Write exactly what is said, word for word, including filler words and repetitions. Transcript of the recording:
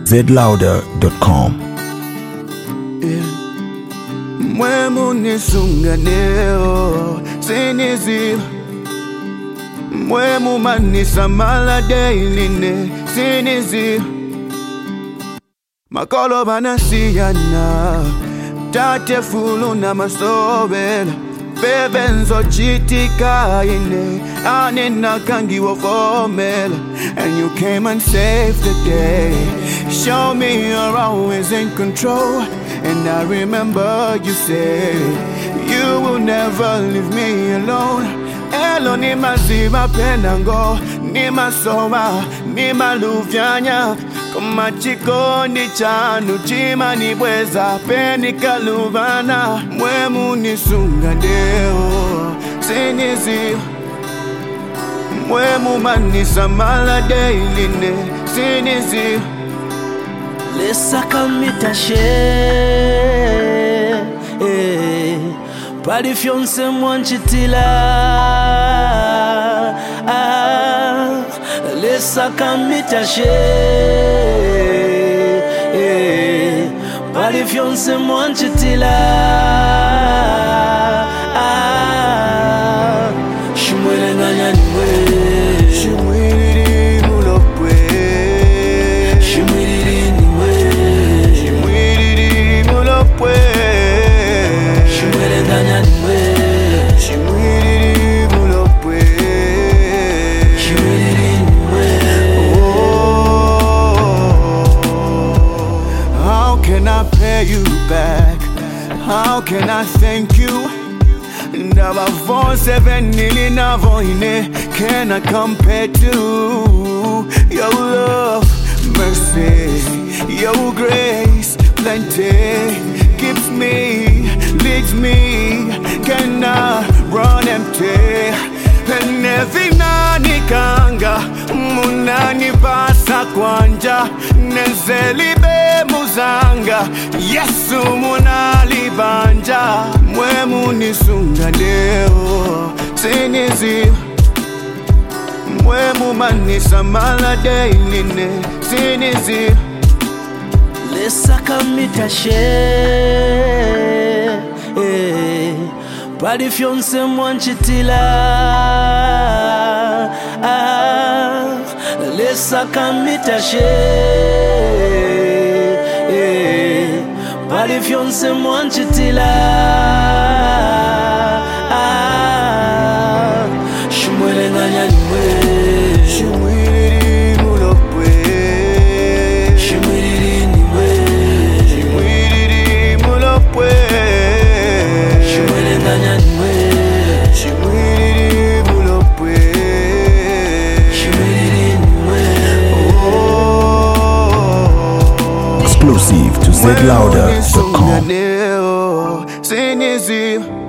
z louder dot com. Mwemu nisunganeo sinizi Mwemu manisa maladeiline sinizi Makolo banasiyana Tate fulu na masobela Bebenzo chitika ine Anina kangi wo formela And you came and saved the day Show me you're always in control And I remember you said You will never leave me alone Elo ni maziba penango Ni masoma, ni malufyanya Kuma chikondi chanu chima ni bweza Peni kaluvana Mwemu nisungandeo Sinizi Mwemu manisa maladeiline Sinizi Lesa kamita she eh, Pari fionse mwanchitila ah, Lesa kamita she eh, Pari fionse mwanchitila ah, Shimwele nganya niwe Shimwiri mulopwe Shimwiri niwe Shimwiri mulopwe Shimwele nganya niwe Shimwiri mulopwe Shimwiri niwe Oh, how can I pay you back? How can I thank you? Never for seven nili na voine can I compare to your love, mercy, your grace, plenty keeps me, leads me, cannot run empty. And every nani kanga munani pasa kwanja nezelibe muzanga Yesu munali banja Mwemu nisunganeo sinizi Mwemu manisa maladeiline sinizi Lesa kamita she eh, Pari fionse mwanchitila ah, Lesa kamita she eh, Pari fionse mwanchitila ah, Shimwele nganya niwe Shimwiri mulopwe Shimwiri niwe Shimwiri mulopwe Shimwele nganya niwe Shimwiri mulopwe Shimwiri niwe Exclusive to z louder dot com. Sinizi